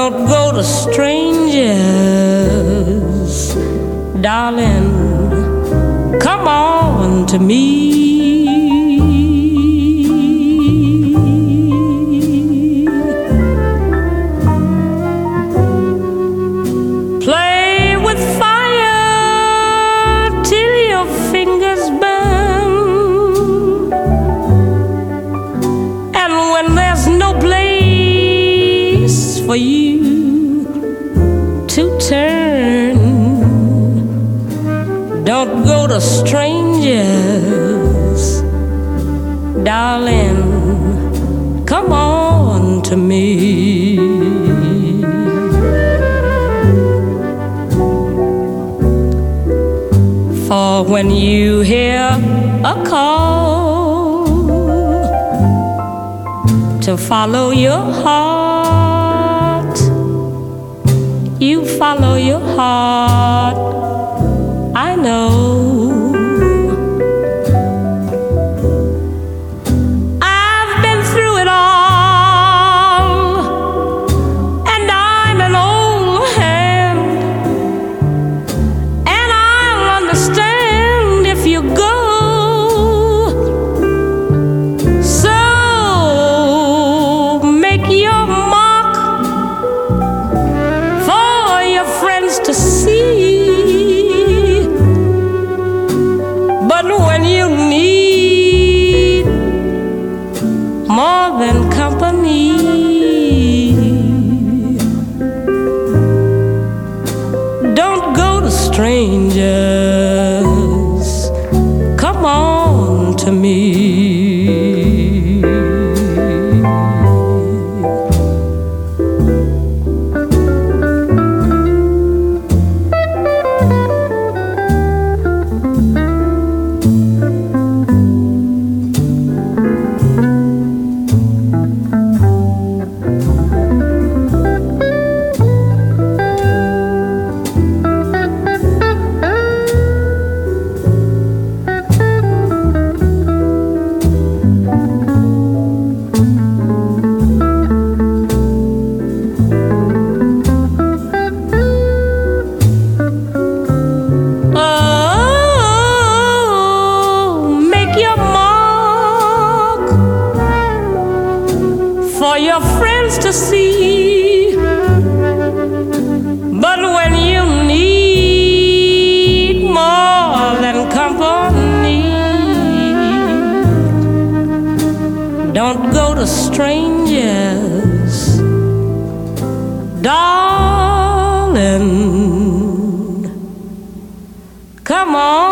Don't go to strangers, darling. Come on to me. Play with fire till your fingers burn. And when there's no place for you to turn, don't go to strangers, darling. Come on to me. For when you hear a call to follow your heart, you follow your heart, I know. I've been through it all, and I'm an old hand, and I'll understand if you go. So make your mark for your friends to see. But when you need more than company, don't go to strangers. Come on to me. For your friends to see. But when you need more than company, don't go to strangers, darling. Come on.